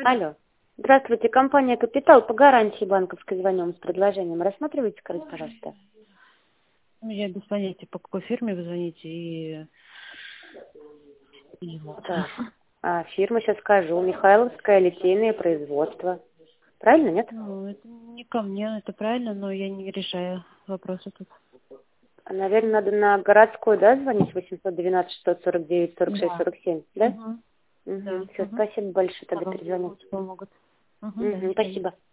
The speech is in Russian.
Алло. Здравствуйте, компания «Капитал» по гарантии банковской звоним с предложением. Рассматривайте, скажите, пожалуйста. Ну, я без понятия, по какой фирме вы звоните и вот. Так. Фирма, сейчас скажу. Михайловское литейное производство. Правильно, нет? Ну, это не ко мне, это правильно, но я не решаю вопросы тут. Наверное, надо на городской, да, звонить? 812 649 46 Да. 47, да? Да. Все, спасибо большое, тогда Пожалуйста, перезвоню. помогут. Да, Спасибо.